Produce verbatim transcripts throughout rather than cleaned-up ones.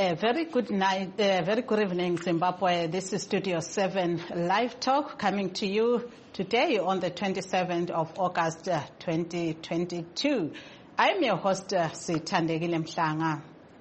A very good night, uh, very good evening, Zimbabwe. This is Studio seven Live Talk coming to you today on the twenty-seventh of August, uh, twenty twenty-two. I'm your host, uh, Sithandekile Mhlanga.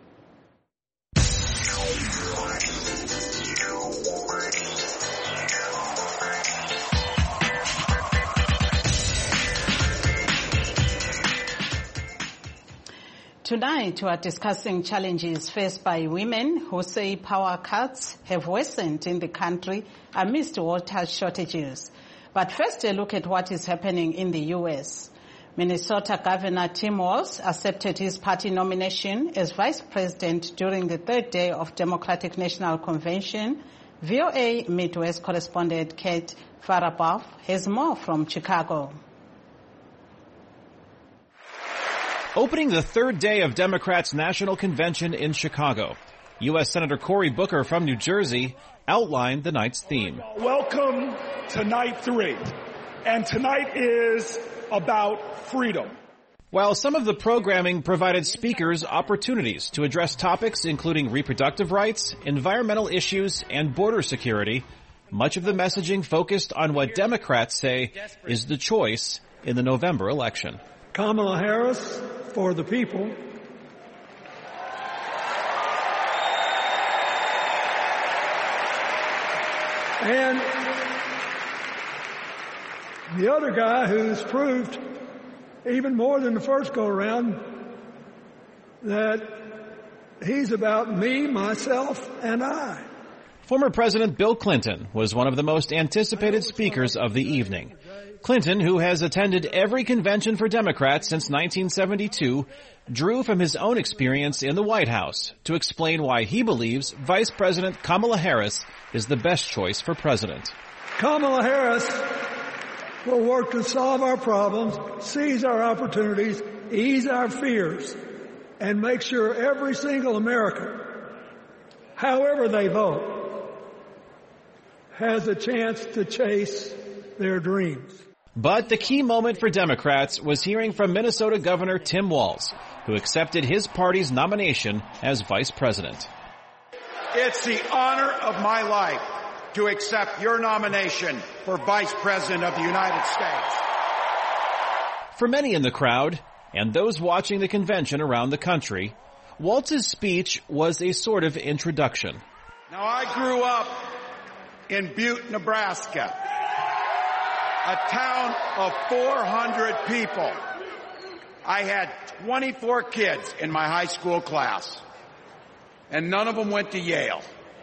Tonight, we are discussing challenges faced by women who say power cuts have worsened in the country amidst water shortages. But first, a look at what is happening in the U S. Minnesota Governor Tim Walz accepted his party nomination as vice president during the third day of Democratic National Convention. V O A Midwest correspondent Kate Farabaugh has more from Chicago. Opening the third day of Democrats' National Convention in Chicago, U S Senator Cory Booker from New Jersey outlined the night's theme. Welcome to night three, and tonight is about freedom. While some of the programming provided speakers opportunities to address topics including reproductive rights, environmental issues, and border security, much of the messaging focused on what Democrats say is the choice in the November election. Kamala Harris for the people. And the other guy who's proved even more than the first go-around that he's about me, myself, and I. Former President Bill Clinton was one of the most anticipated speakers of the evening. Clinton, who has attended every convention for Democrats since nineteen seventy-two, drew from his own experience in the White House to explain why he believes Vice President Kamala Harris is the best choice for president. Kamala Harris will work to solve our problems, seize our opportunities, ease our fears, and make sure every single American, however they vote, has a chance to chase their dreams. But the key moment for Democrats was hearing from Minnesota Governor Tim Walz, who accepted his party's nomination as vice president. It's the honor of my life to accept your nomination for vice president of the United States. For many in the crowd, and those watching the convention around the country, Walz's speech was a sort of introduction. Now, I grew up in Butte, Nebraska, a town of four hundred people. I had twenty-four kids in my high school class, and none of them went to Yale.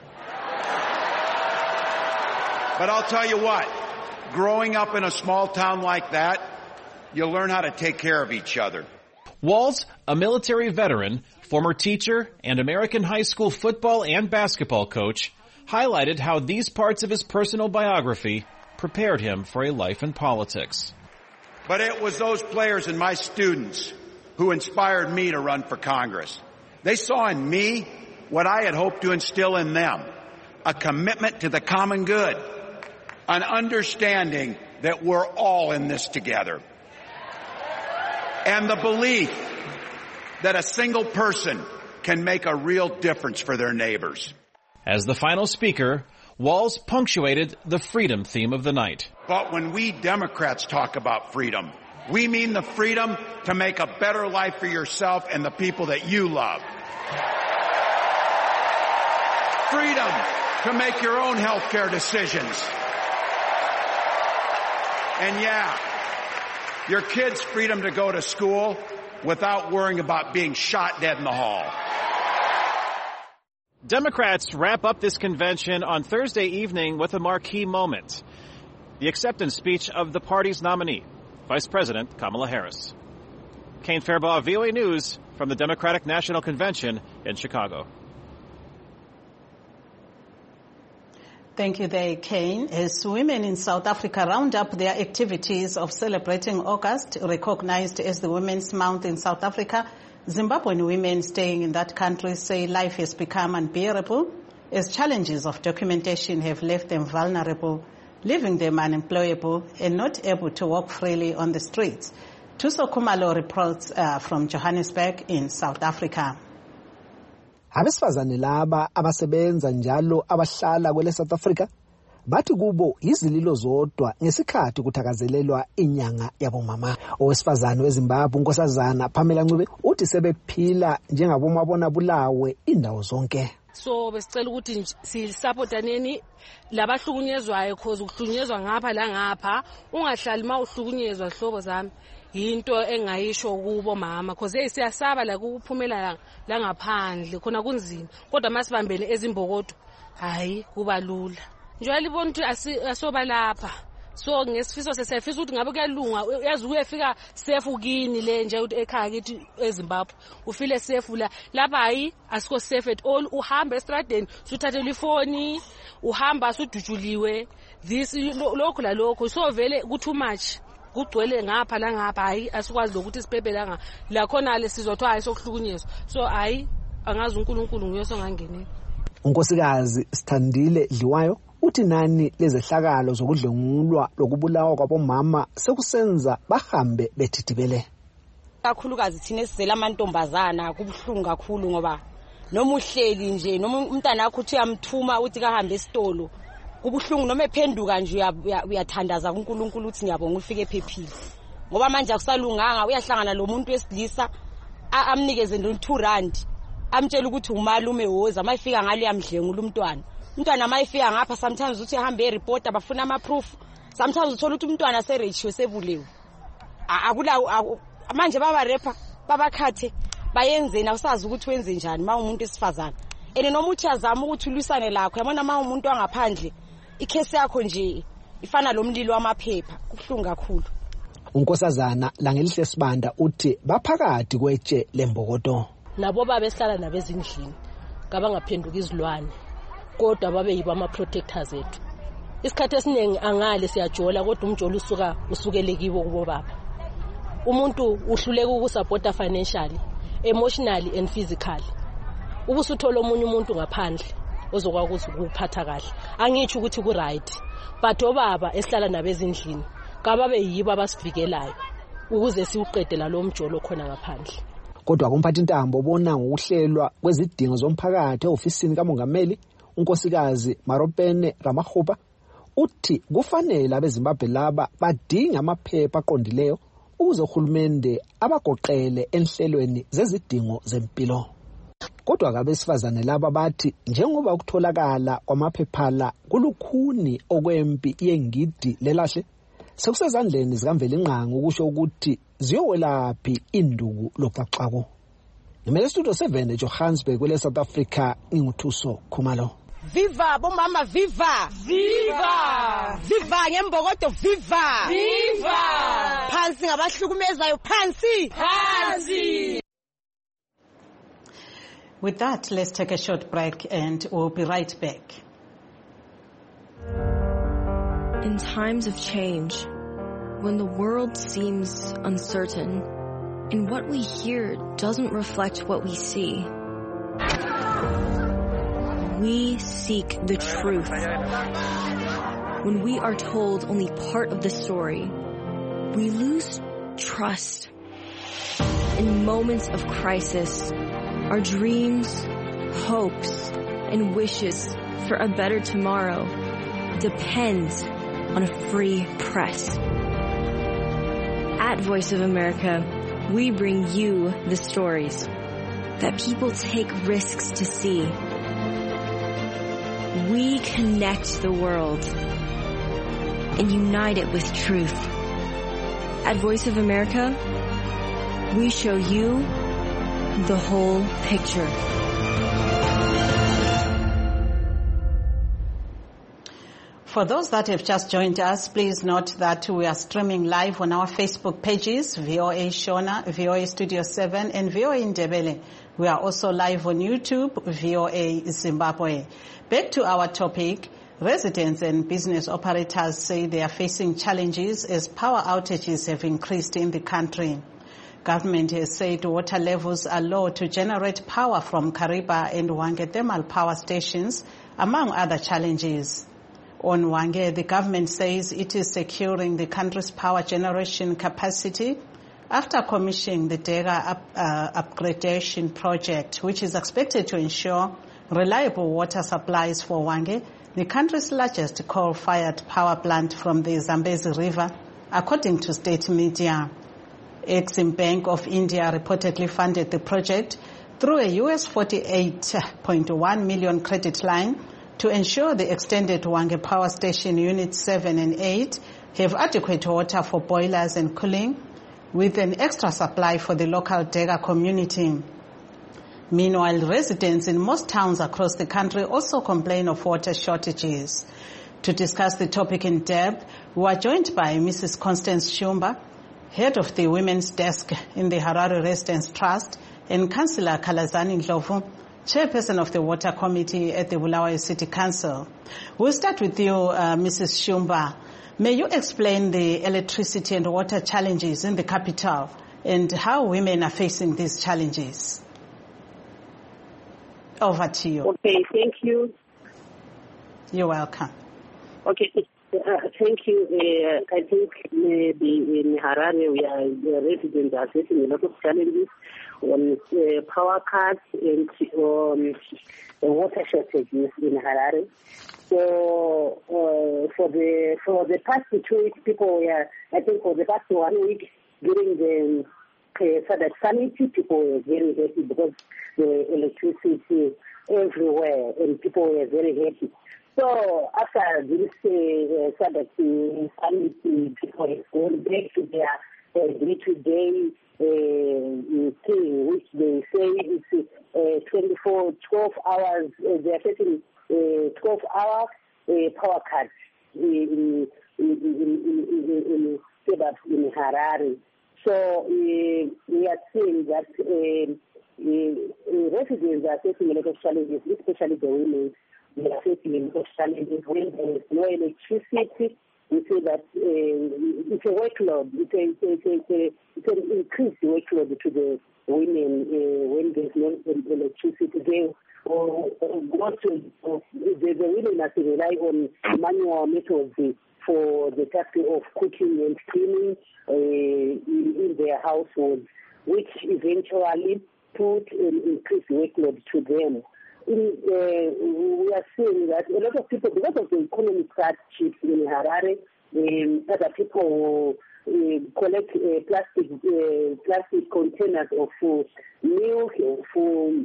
But I'll tell you what, growing up in a small town like that, you learn how to take care of each other. Walz, a military veteran, former teacher, and American high school football and basketball coach, highlighted how these parts of his personal biography prepared him for a life in politics. But it was those players and my students who inspired me to run for Congress. They saw in me what I had hoped to instill in them, a commitment to the common good, an understanding that we're all in this together, and the belief that a single person can make a real difference for their neighbors. As the final speaker, Walz punctuated the freedom theme of the night. But when we Democrats talk about freedom, we mean the freedom to make a better life for yourself and the people that you love. Freedom to make your own health care decisions. And yeah, your kids' freedom to go to school without worrying about being shot dead in the hall. Democrats wrap up this convention on Thursday evening with a marquee moment, the acceptance speech of the party's nominee, Vice President Kamala Harris. Kane Fairbaugh, V O A News, from the Democratic National Convention in Chicago. Thank you there, Kane. As women in South Africa round up their activities of celebrating August, recognized as the Women's Month in South Africa, Zimbabwean women staying in that country say life has become unbearable as challenges of documentation have left them vulnerable, leaving them unemployable and not able to walk freely on the streets. Thuso Khumalo reports uh, from Johannesburg in South Africa. Abesifazane laba abasebenza njalo abahlala kwele South Africa bathi kubo izililo zodwa ngesikhathi kuthakazelelwa inyanga yabomama. Owesifazane weZimbabwe uNkosazana Pamela Ncube uthi sebephila njengabomabona bulawe indawo zonke. So besicela ukuthi sisupportaneni labahlukunyezwayo cause ukuhlukunyezwa ngapha la ngapha ungahlali mawuhlukunyezwa hlobo zami into engayisho kubo mama cause hey siyasaba la kuphumela la ngaphandle khona kunzima kodwa masibambene ezimbokodo hayi kuba lula njalo ibona ukuthi asoba lapha so ngesifiso sesifisa ukuthi ngabe kuyalunga yazi uyefika safe kini le nje ukuthi ekhaya kithi eZimbabwe ufile safe la lapha hayi asikho safe at all uhamba estradeni usuthathela ifoni uhamba usudujuliwe this lokho la lokho so vele ku too much kugcwele ngapha la ngapha hayi asikwazi ukuthi siphephe la la khona le sizothwa hayi sokuhlukunyezwa so hayi angazi uNkulunkulu nguyosongangene. uNkosikazi Sithandile Dliwayo uthi nani lezehlakalo zokudlengulwa lokubulawa kwabomama sekusenza bahambe bethithibele. Kakhulukazi thina esizela amantombazana kubuhlungu kakhulu ngoba noma uhleli nje noma umntana wakho uthi uyamthuma uthi kahambe esitolo kubuhlungu noma ephenduka nje uyathandaza kuNkulunkulu uthi ngiyabonga ufike ephephile ngoba manje akusalunganga uyahlangana lo muntu wesilisa amnikeze ndo two rand amtshela ukuthi umalume woza mayifika ngalo yamdlengula umntwana umntwana mayifika ngapha sometimes uthi ehambe report abafuna ama proof sometimes uthola ukuthi umntwana serechiwe sebulewe akula manje baba rapper babakhathe bayenzeni awusazi ukuthi wenze njani ma umuntu esifazana ene noma uthi azama ukuthi ulusane lakho yabona ma umuntu wangaphandle ikhesi yakho nje ifana lomlilo wamaphepha kubuhlungu kakhulu. uNkosazana Langelihle Sibanda uthi baphakathi kwetshe lembokodo nabo babehlala nabezindlini ngabangaphenduka izilwane kodwa babe yiba ama protectors ethu isikhathi esiningi angale siyajola kodwa umjolo usuka usukele kibo kubo baba umuntu uhluleka ukusupporta financially emotionally and physically ubusuthola omunye umuntu ngaphandle ozokwazi ukuphatha kahle angitsho ukuthi ku right but obaba esihlala nabezindlini kababe yiba abasivikelayo ukuze siuqedela lo mjolo khona ngaphandle. Kodwa kumphathi intambo obona ngokuhlelwa kwezidingo zomphakathi eofisini kaMongameli uNkosikazi Maropene Ramakgopa uthi kufanele abeZimbabwe laba badinga amaphepha aqondileyo ukuze uhulumende abagoqele enhlelweni zezidingo zempilo. Kodwa abesifazane laba bathi njengoba ukutholakala kwamaphepha la kulukhuni okwempi yengidi lelahle sekusezandleni zikamveli Nqangi ukusho ukuthi ziyowelaphi induku loqaqaqo. Ngimele studio seven eJohannesburg kwele South Africa nginguthuso Khumalo. Viva bomama viva viva viva ngembokodo viva viva phansi ngabahlukumezayo phansi phansi. With that, let's take a short break and we'll be right back. In times of change, when the world seems uncertain and what we hear doesn't reflect what we see, we seek the truth. When we are told only part of the story, we lose trust. In moments of crisis, our dreams, hopes, and wishes for a better tomorrow depend on a free press. At Voice of America, we bring you the stories that people take risks to see. We connect the world and unite it with truth. At Voice of America, we show you the whole picture. For those that have just joined us, please note that we are streaming live on our Facebook pages, V O A Shona, V O A Studio seven, and V O A Ndebele. We are also live on YouTube, V O A Zimbabwe. Back to our topic, residents and business operators say they are facing challenges as power outages have increased in the country. Government has said water levels are low to generate power from Kariba and Hwange thermal power stations, among other challenges. On Hwange, the government says it is securing the country's power generation capacity after commissioning the Dega up, uh, upgradation project, which is expected to ensure reliable water supplies for Hwange, the country's largest coal-fired power plant from the Zambezi River, according to state media. Exim Bank of India reportedly funded the project through a U S forty-eight point one million credit line to ensure the extended Hwange Power Station Units seven and eight have adequate water for boilers and cooling, with an extra supply for the local Dega community. Meanwhile, residents in most towns across the country also complain of water shortages. To discuss the topic in depth, we are joined by Missus Constance Shumba, head of the Women's Desk in the Harare Residents Trust, and Councillor Kalazani Ndlovu, chairperson of the Water Committee at the Bulawayo City Council. We'll start with you, uh, Missus Shumba. May you explain the electricity and water challenges in the capital and how women are facing these challenges? Over to you. Okay, thank you. You're welcome. Okay, uh, thank you. Uh, I think maybe in Harare we are the residents are facing a lot of challenges on uh, power cuts and on uh, water shortages in Harare. So uh, for the for the past two weeks, people were, I think for the past one week during the uh, Sadak Summit, people were very happy because the electricity everywhere and people were very happy. So after this uh, Sadak Summit, people are going back to their uh, day-to-day uh, thing, which they say is uh, twenty-four, twelve hours. Uh, they are facing Uh, twelve hour uh, power cuts in, in, in, in, in, in Harare. So uh, we are seeing that uh, uh, residents are facing a lot of challenges, especially the women. They are facing a lot of challenges when there is no electricity. We say that uh, it's a workload. It's, a, it's, a, it's, a, it's an increased workload to the women uh, when there's no electricity. They, or, or go to, or the, the women have to rely on manual methods for the task of cooking and cleaning uh, in, in their households, which eventually put an increased workload to them. In, uh, we are seeing that a lot of people, because of the economic hardships in Harare, um, other people uh, collect uh, plastic uh, plastic containers of uh, milk, of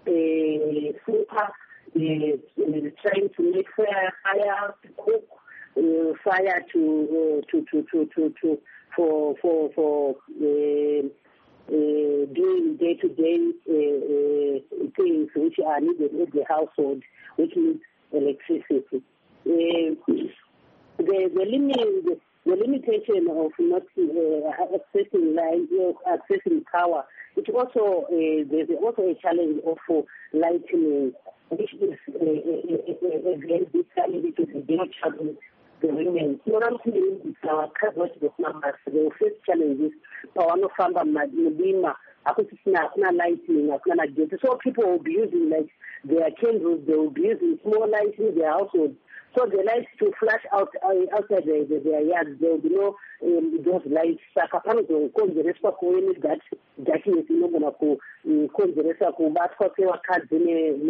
Uh, super, uh, uh, trying to make fire, fire to cook, uh, fire to, uh, to, to, to, to, to, for, for, for, uh, uh, doing day-to-day uh, uh, things which are needed in the household, which needs electricity. Uh, the, the limit, the limitation of not uh, accessing light, uh, accessing power. It also uh, there's also a challenge of uh, lightning, which is uh, a, a, a very big challenge to the children, the women. Not only it's our coverage of numbers, the first challenge is power no famba madima. Akuna lightning, akuna jet. So people will be using like their candles, they will be using small lights in their household. So the lights to flash out uh, outside the, the, their yards, there will be no um, those lights. Sakapano to cause the rest of that darkness is not going to cause the rest of that for our cards in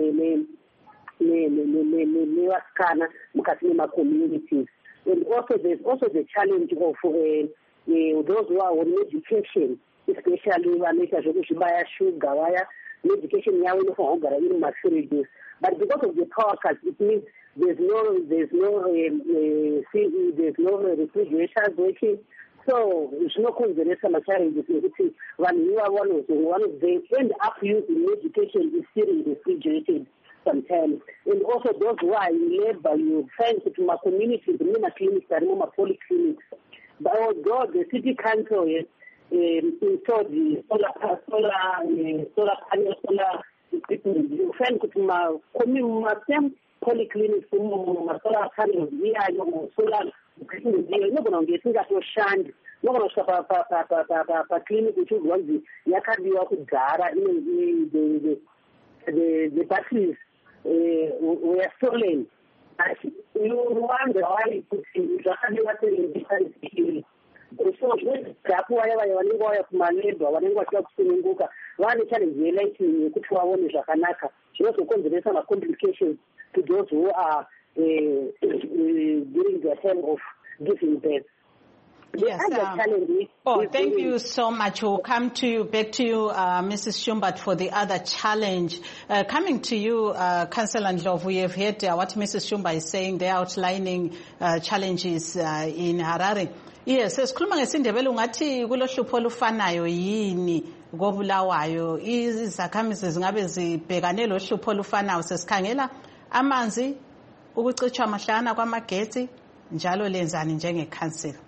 the communities. And also there's also the challenge of uh, uh, those who are on education, especially when they are sugar wire, education in maturities. But because of the power cuts, it means there's no there's no um, uh, C E, there's no refrigerators working. So it's no conservation challenges. When you are one of the one of the end up using education is still refrigerated sometimes. And also those who are in labor, you find that my community, the many clinics and my polyclinics. But although the city council is um, installed the solar solar uh, solar panel solar equipment, you find that my community polyclinics my solar panels here solar equipment here no going to get that shandy no going to pa pa pa pa pa pa clinic which is one the yakadiwa kugara in the the the the batteries uh, were stolen. You wonder why it could be so lapho waye waningoya kumalebwa waningwa kusunguka vane challenge yelection ukuthi wawone zvakanaka zvinozokonzeresa ma complications to those who are uh, uh, during the time of giving birth. Yes, um, oh, thank you so much. We'll come to you, back to you, uh, Missus Shumbat, for the other challenge. Uh, coming to you, uh, Councillor Ndlovu, we have heard uh, what Missus Shumba is saying. They're outlining uh, challenges uh, in Harare. Yes, esikhuluma ngesindebele ungathi kulohlupho olufanayo yini kobulawayo izakhamizi zingabe zibhekane lohlupho olufanayo sesikhangela amanzi ukucitshwa amahlana kwamagetsi njalo lenzani njengekhansela.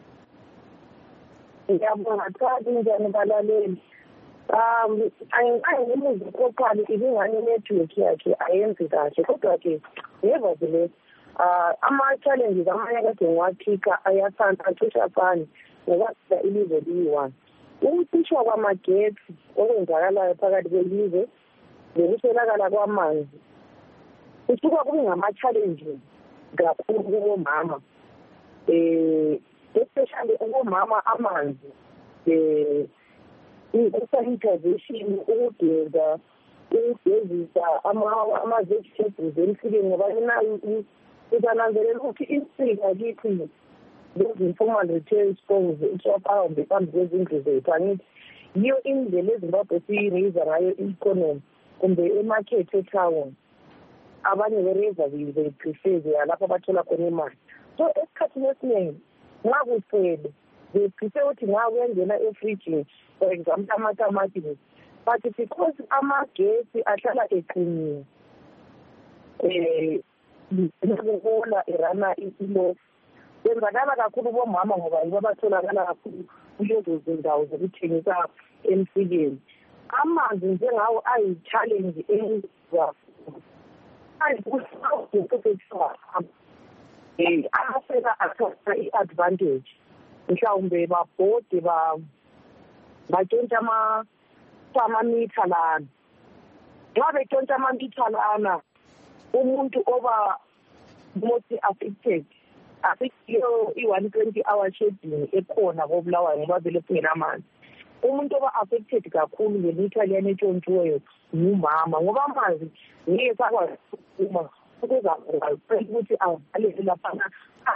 Ngiyabonga kakhulu njani balaleli. Um ayingimuzwe kokuqala ibingane network yakhe ayenzi kahle kodwa ke nevertheless uh ama-challenges amanye kade ngiwathika ayathanda acisha afane ngoba ilizwe liyi-one. Ukucishwa kwamagetsi okwenzakalayo phakathi kwelizwe nokuswelakala kwamanzi kusuka kube ngama-challenges kakhulu kubomama, um especially kubomama amanzi, um i-sanitization, ukugeza, ukugezisa ama-vegetables emfileni ngoba nayo uzananzelela ukuthi insika kithi those informal retail stores iswaphambe phambi kwezindlu zethu angithi yiyo indlela eZimbabwe siyiraiza ngayo i-economy kumbe emarket etown abanye beraiza beprefer lapho abathola khona imali. So esikhathini esiningi nxa kusele beprefer ukuthi nxa kuyangena efrijini for example amatamatisi but because amagesi ahlala eqinile um nokuhola irana ilo kwenzakala kakhulu bomama ngoba yibo abatholakala kakhulu kulezo zindawo zokuthengisa emsikeni. Amanzi njengawo ayi-challenge enkulu um aseka athatha i-advantage mhlawumbe babhode batshontsha amamitha lana. Nxa betshontsha amamitha lana umuntu oba most affected asiyo i-one twenty hour schedule ekhona kobulawayo ngoba vele kungela amanzi. Umuntu oba affected kakhulu ngemitha liyana etshontshiweyo ngumama ngoba amanzi ngeke sakwazi ukuphuma ukuthi avalele laphana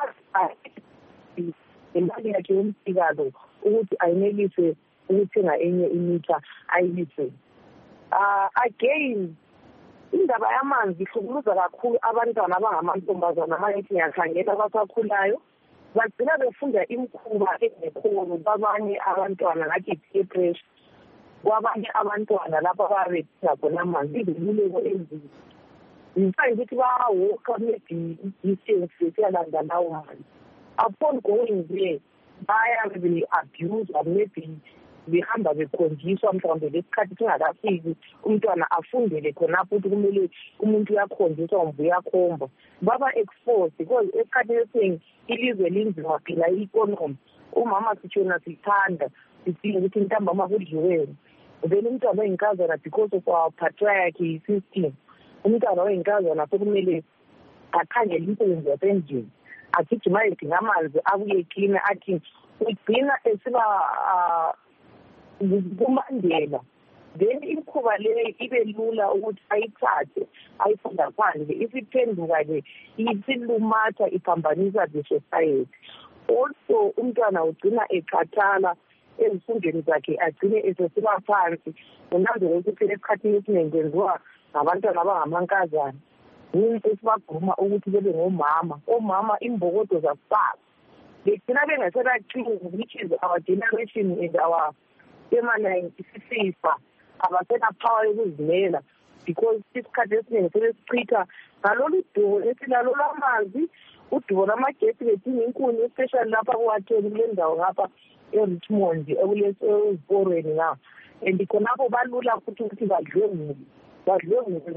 imali yakhe yomsikalo ukuthi ayenelise ukuthenga enye imitha ayilise. Uh, again indaba yamanzi ihlukuluza kakhulu abantwana abangamantombazana amanyethi ngiyakhangela abasakhulayo bagcina befunda imikhuba engekhona kwabanye abantwana ngathi peer pressure kwabanye abantwana lapho ababedinga khona amanzi iziluleko ezini ngisayi ukuthi bawoka maybe distance besiyalanda lawo manzi upon going there baya be-abuse or maybe behamba bekhonjiswa mhlawumbe lesikhathi singakafiki umntwana afundele khonapho ukuthi kumele umuntu uyakhonjiswa kumbe uyakhomba baba-exposed because esikhathini esiningi ilizwe linzima phela i-economy umama sitshona sithanda sidinga ukuthi ntambama kudliweni then umntwana oyinkazana because of our patriarchy system umntwana oyinkazana sokumele akhangele imisebenzi yasendlini agijima edinga amanzi abuye klina athi ugcina esiba kumandela then imikhuba le ibe lula ukuthi ayithathe ayifunda phandle isiphenduka-ke isilumatha iphambanisa the society. Also umntwana ugcina ekhathala ezifundweni zakhe agcine esesiba phansi unanzela ukuthi esikhathini esiningi kwenziwa ngabantwana abangamankazana yinto esibaguma ukuthi bebe ngomama. Omama imbokodo zakufaka begcina bengasebaqini which is our generation and our ema-ninety-sifa abasenapower yokuzimela because isikhathi esiningi sebesichitha ngalolu dubo esilalo lwamanzi udubo lwamagesi bedinga inkuni especially lapha kuwatheni kule ndawo ngapha e-Richmond eziporweni ngapha and khonapho balula futhi ukuthi badlwengule badlwengule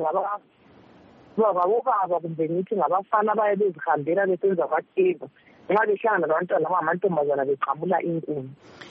ngabobaba kumbe ngithi ngabafana abaye bezihambela besenza amateva nxa behlangana labantwana abangamantombazana beqamula inkuni.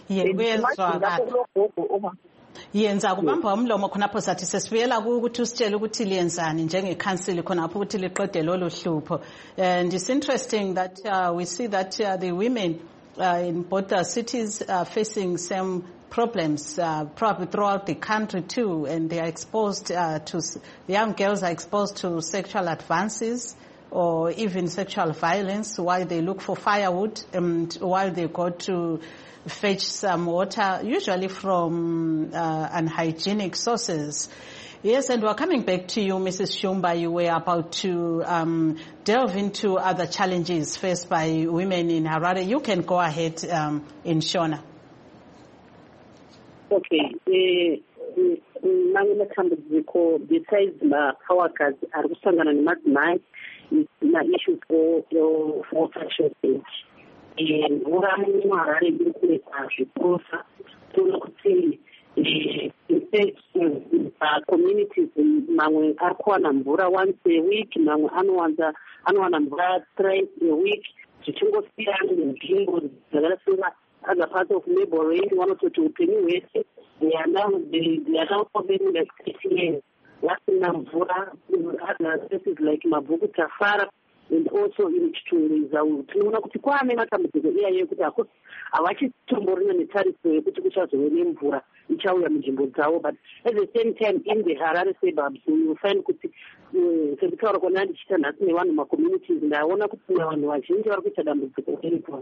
Yenza kubamba umlomo khonapho sathi sesibuyela ukuthi usitshele ukuthi liyenzani njengekhansili khonapho ukuthi liqede lolu hlupho. And it's interesting that uh, we see that uh, the women uh, in border cities are facing same problems, uh, probably throughout the country too, and they are exposed uh, to, young girls are exposed to sexual advances or even sexual violence while they look for firewood and while they go to fetch some water, usually from uh, unhygienic sources. Yes, and we're coming back to you, Missus Shumba. You were about to um, delve into other challenges faced by women in Harare. You can go ahead um, in Shona. Okay. Matambudziko besides mapowers ari kusangana nemadzimai maissues water shortage. Mvura muHarare iri kunetsa zvikuru. Toona kuti communities mamwe ari kuwana mvura once a week, mamwe anowanza anowana mvura thrice a week, zvichingosiyana nenzvimbo dzakasimba as a part of neighboring vanototi upenyu hwese they are now they are now covering like thirty years vasina mvura in other places like Mabhuku Tafara and also in Chitungwiza. Tinoona kuti kwaane matambudziko iyayo ekuti havachitombori netariso yekuti kuchazove nemvura ichauya munzvimbo dzavo, but at the same time in the Harare suburbs you will find kuti sekutaura kona ndichita nhasi nevanhu macommunities ndaona kuti vanhu vazhinji vari kuita dambudziko remvura.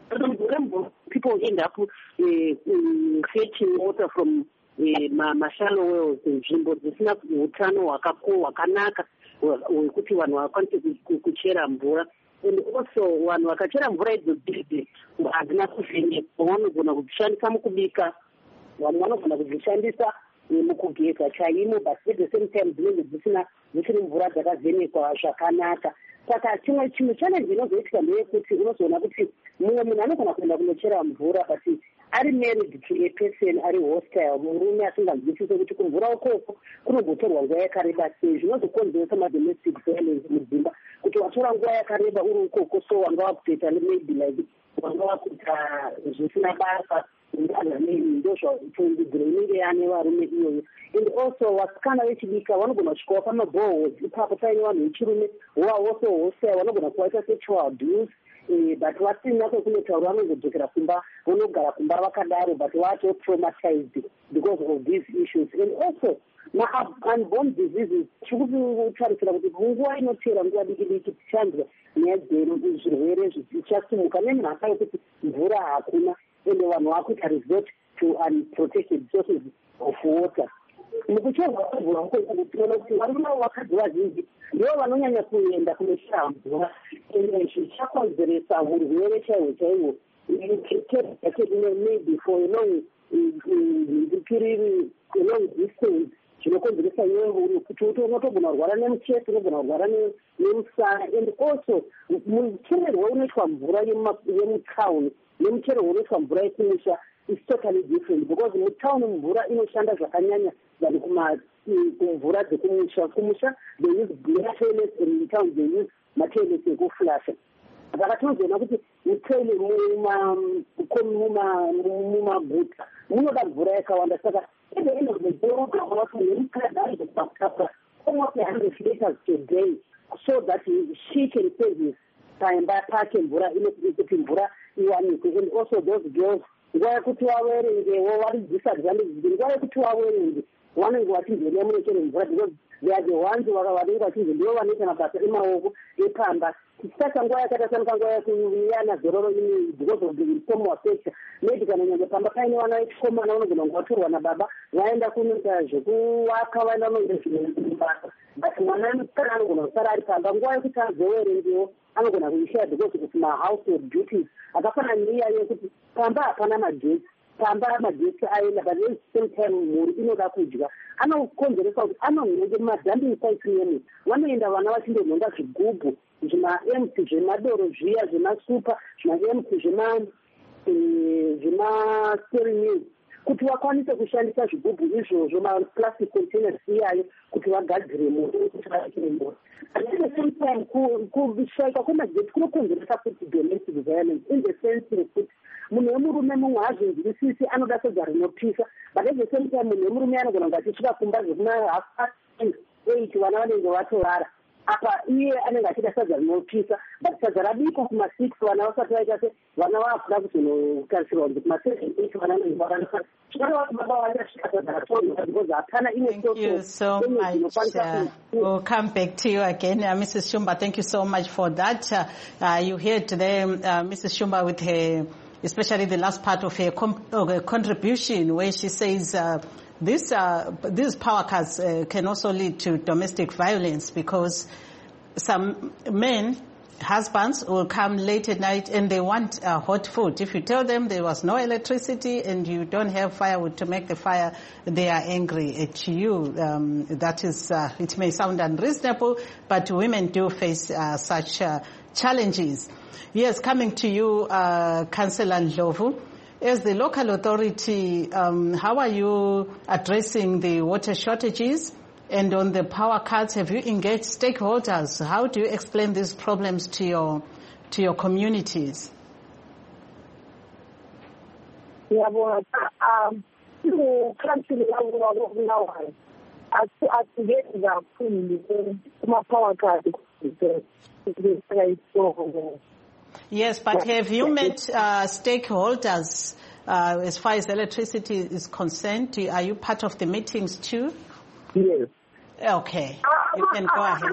People end up uh, fetching water from uh, shallow wells nzvimbo dzisina utano hwakanaka hwekuti vanhu vakwanise kuchera mvura. And also vanhu vakachera mvura idzodzidzi hadzina kuvhenekwa, vanogona kudzishandisa mukubika, vamwe vanogona kudzishandisa mukugeza chaimo, but at the same time dzinenge dzisina dzisiri mvura dzakavhenekwa zvakanaka. Saka chimwe chimwe challenge inozoitika ndeyekuti unozoona kuti mumwe munhu anogona kuenda kunochera mvura but ari married to a person ari hostile, murume asinganzwisise kuti kumvura ukoko kunozotorwa nguva yakareba sei, zvinozokonzeresa madomestic violence mudzimba, kuti watora nguva yakareba uri ukoko, so wanga wakutoita maybe like wanga wakuita zvisina basa ndozvaipfungidziro inenge yaane varume iyoyo. And also vasikana vechidika vanogona kusvikawo pamaboreholes ipapo paine vanhu vechirume who are also hostile, vanogona kuvaita sexual abuse. Uh, but vasina kwekunotaura vanongodzokera kumba, vanogara kumba vakadaro, but vato traumatized because of these issues. And also ma-unborn diseases chikutarisira kuti munguva inotera nguva diki diki tichanzwa nyaya dzezvirwere zvichasimuka nemhaka yekuti mvura hakuna ende vanhu vakuita resort to unprotected sources of water. Mukucherwa kwemvura uko tinoona kuti varume vakadzi vazhinji ndivo vanonyanya kuenda kunochera mvura, ende zvichakonzeresa urwere chaihwo chaihwo maybe for a long period, a long distance, zvinokonzeresa nyembo kuti unotogona kurwara nemuchesi, unogona kurwara nemusana. And also muchererwo unoitwa mvura yemutawuni nemuchererwo unoitwa mvura yekumusha is totally different, because mutown mvura inoshanda zvakanyanya than kumvura dzekumusha. Kumusha they use black toilets, and in town they use matoilets ekuflasha. Saka tinozoona kuti mutoile mumaguta munoda mvura yakawanda. Saka at the end of the day nemukadzi kupakapa almost one hundred liters a day so that she can service paimba pake mvura inoti mvura iwanikwe. And also those girls nguva yekuti waverengewo vari disadvantage, nguva yekuti waverenge vanenge vachinzwenia munochere mvura, because they are the ones vanenge vachinzwa ndivo vanoita mabasa emaoko epamba. Saka nguva yakaita sanuka nguva yekuyana zororo ini because of the informal sector, maybe kana nyangwe pamba paine vana vechikomana vanogona kunge vatorwa nababa vaenda kunoita zvekuvaka, vaenda kunoita zvebasa, but mwana musikana anogona kusara ari pamba nguva yekuti azoverengewo anogona kuishaya because of mahousehold duties. Akafanana neiya yekuti pamba hapana magetsi, pamba magetsi aenda, but at the same time mhuri inoda kudya, anokonzeresa kuti anonhonge madambing site nemi, vanoenda vana vachindonhonga zvigubhu zvima-empty zvemadoro zviya zvemasupa, zvima-empty zvema-steering kuti vakwanise kushandisa zvigubhu izvozvo, maplastic containers iyayo, kuti vagadzire moto kuti vaikire moto. At the same time kushaika kwemagetsi kunokonzeresa kuti domestic violence, in the sense yekuti munhu wemurume mumwe hazvinzwisisi, anoda sedza rinopisa, but at the same time munhu wemurume anogona kunge achisvika kumba zvekuna half past eight vana vanenge vatorara, apa iye anenge achida sadza rinopisa but sadza rabikwa kuma-six vana vasati vaita se vana vakuda kuzonotarisirwa kuti kuma-seven eight vana vanenge vakanaka Thank you so much. Uh, we'll come back to you again, uh, Missus Shumba. Thank you so much for that. Uh, uh, you heard today, uh, Missus Shumba, with her, especially the last part of her com- uh, contribution, where she says uh, this, uh, these power cuts uh, can also lead to domestic violence because some men, husbands will come late at night and they want uh, hot food. If you tell them there was no electricity and you don't have firewood to make the fire, they are angry at you. Um, that is, uh, it may sound unreasonable, but women do face uh, such uh, challenges. Yes, coming to you, uh, Councillor Ndlovu. As the local authority, um, how are you addressing the water shortages? And on the power cuts, have you engaged stakeholders? How do you explain these problems to your to your communities? Yeah, well, um, you can't see the now. I I get the my power cut. Yes, but have you met uh, stakeholders uh, as far as electricity is concerned? Are you part of the meetings too? Yes. Okay. You can go ahead.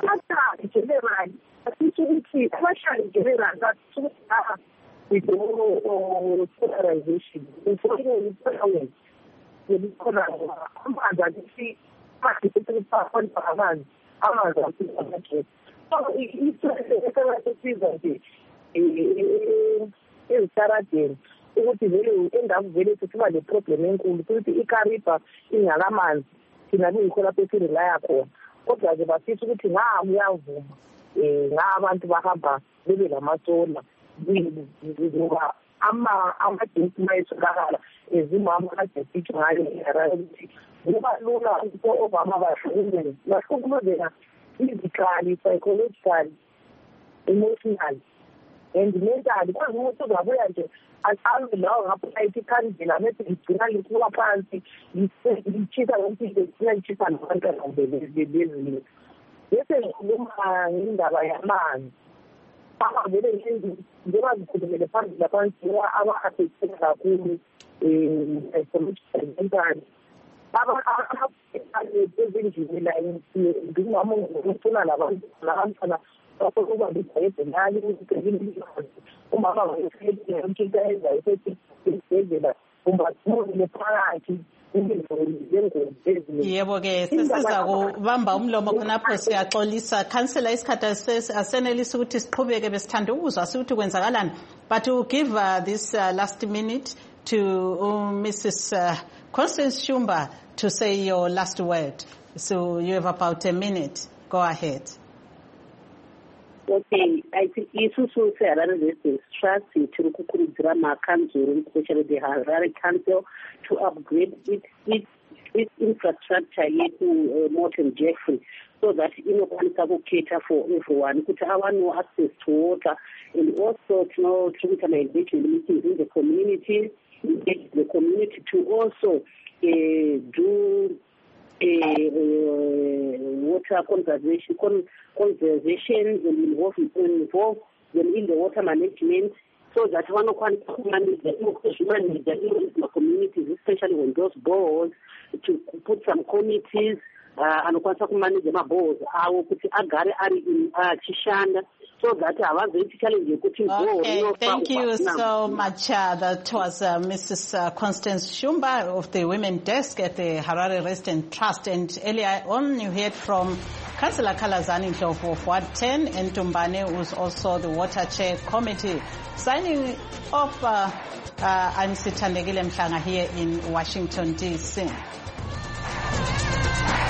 ukuthi vele endawo vele siba le problem enkulu ukuthi iKariba ingalamanzi thina buyikho lapho esirelaya khona kodwa ke basithi ukuthi nga uyavuma eh nga abantu bahamba bebe lamasola ngoba ama ama-gesi mayetholakala ezimama kade-sithi ngayo ukuthi kuba lula ukuthi obama bahlukumeze bahlukumezeka physically, psychologically, emotionally and mentally. Kwazi ukuthi uzabuya nje ahambe lawo ngapha ikhandlela mase igcina likuwa phansi lichisa ukuthi ligcina lichisa nabantwana bezini. Bese ngikhuluma indaba yamanzi. Baba vele nje njengoba ngikhulumele phambili laphansi aba-affected kakhulu um psychologically. Baba ezindlini la ngingama ngifuna labantu labantwana ukuba ngibhayibhelali ukuthi umama wayefike yonke eyenza isethi isibhedlela umbathule phakathi yebo-ke sesiza kubamba umlomo khonapho siyaxolisa khansela isikhathi asenelisa ukuthi siqhubeke besithanda ukuzwa siukuthi kwenzakalani but to give uh, this uh, last minute to um, Missus Uh, Constance Shumba to say your last word. So you have about a minute. Go ahead. Okay, I think isusu seHarare Residents Trust tiri kukurudzira makanzuru, especially the Harare Council, to upgrade its its its infrastructure yetu uh, Morton Jeffrey, so that inokwanisa kucater for everyone, kuti have no access to water, and also to know to engagement meetings in the community, engage the community to also uh, do Uh, uh, water conservation, con- conservation and involve, involve them in the water management, so that one can manage the communities, especially when those boards, to put some committees uh, and to manage the boards. I will put agare ari in Chishanda. So that okay, thank you so much. Uh, that was uh, Missus Uh, Constance Shumba of the Women Desk at the Harare Resident Trust. And earlier on, you heard from Councillor Khalazani Ndlovu of Ward ten and Tumbane, who's also the Water Chair Committee. Signing off, uh, uh, I'm Sithandegile Mhlanga here in Washington, D C